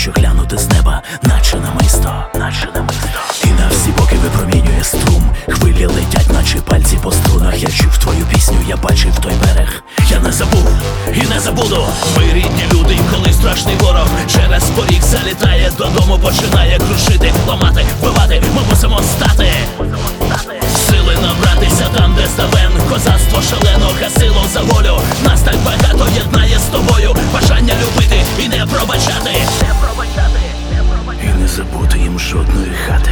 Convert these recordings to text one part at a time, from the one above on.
що глянути з неба, наче намисто, наче намисто. І на всі боки випромінює струм. Хвилі летять, наче пальці по струнах. Я чув твою пісню, я бачив той берег. Я не забув і не забуду. Ми рідні люди, і коли страшний ворог через поріг залітає додому, починає крушити, ламати, вбивати. Ми мусимо стати, сили набратися там, де ставен. Козацтво шалено гасило за волю. Нас так багато єднає з тобою. Бажання любити і не пробачати. І не забути їм жодної хати.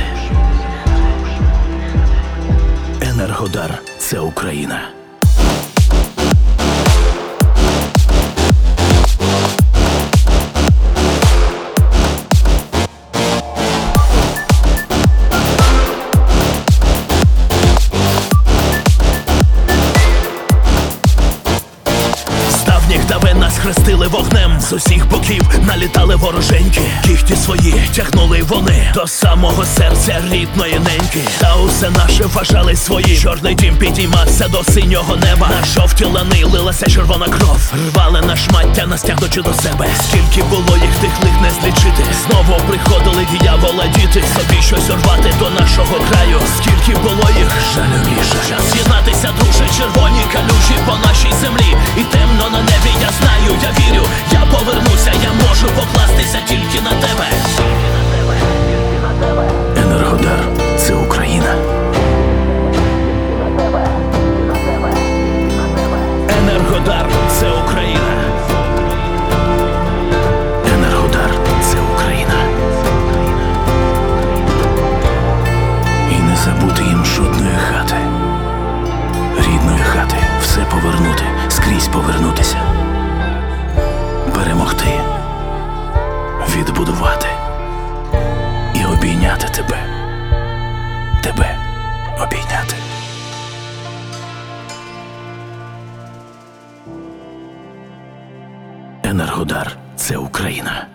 Енергодар – це Україна. Давен нас хрестили вогнем, з усіх боків налітали вороженьки. Кіхті свої тягнули вони до самого серця рідної неньки. Та усе наше вважали свої. Чорний дім підіймався до синього неба. На жовті лани лилася червона кров. Рвали на шмаття, настягнучи до себе. Скільки було їх тих лих не злічити. Знову приходили діявола діти, собі щось урвати до нашого краю. Скільки було їх, жалю мій жаль. Час з'єднатися, друже, червоні калюжі по нашій землі. І темно на небі, я знаю, я вірю, я повернуся, я можу покластися тільки на тебе. Енергодар – це Україна. Енергодар – це Україна. Енергодар – це Україна. І не забути їм жодної хати. Рідної хати. Все повернути, скрізь повернутися. Перемогти, відбудувати і обійняти тебе. Тебе обійняти. Енергодар – це Україна.